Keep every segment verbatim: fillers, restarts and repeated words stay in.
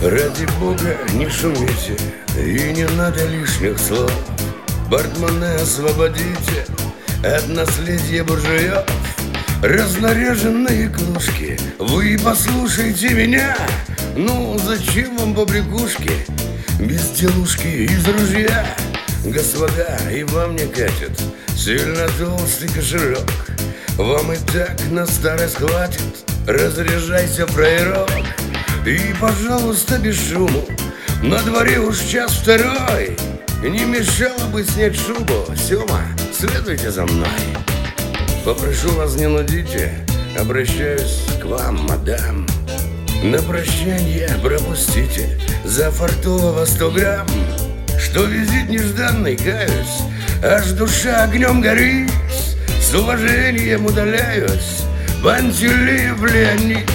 Ради бога, не шумите, и не надо лишних слов. Портмоне освободите от наследия буржуев. Разнаряженные клушки, вы послушайте меня. Ну, зачем вам побрякушки, безделушки из ружья? Господа, и вам не катит сильно толстый кошелек. Вам и так на старость хватит, разряжайся, фраерок. И, пожалуйста, без шуму, на дворе уж час второй. Не мешало бы снять шубу, Сёма, следуйте за мной. Попрошу вас, не нудите, обращаюсь к вам, мадам. На прощанье пропустите за фартового сто грамм. Что визит нежданный, каюсь, аж душа огнем горит. С уважением удаляюсь, Пантелеев Леонид.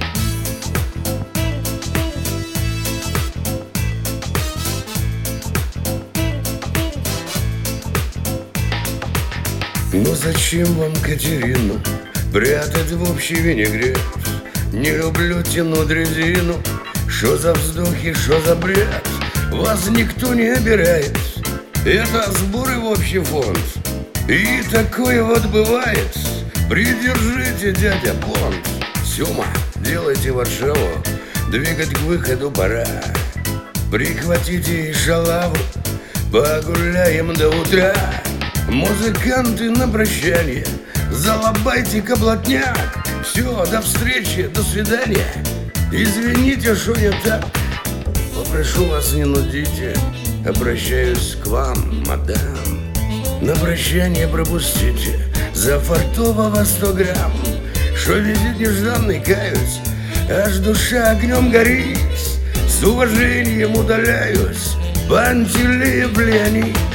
Но зачем вам Катерину прятать в общий винегрет? Не люблю тянуть резину. Шо за вздохи, шо за бред? Вас никто не обирает. Это сборы в общий фонд. И такое вот бывает. Придержите, дядя понт. Сёма, делайте Варшаву, двигать к выходу пора. Прихватите и шалаву, погуляем до утра. Музыканты на прощание, залобайте-ка блатняк. Все, до встречи, до свидания. Извините, что не так. Попрошу вас, не нудите, обращаюсь к вам, мадам. На прощание пропустите за фартового сто грамм. Что визит нежданный, каюсь, аж душа огнем горит. С уважением удаляюсь, Пантелеев Леонид.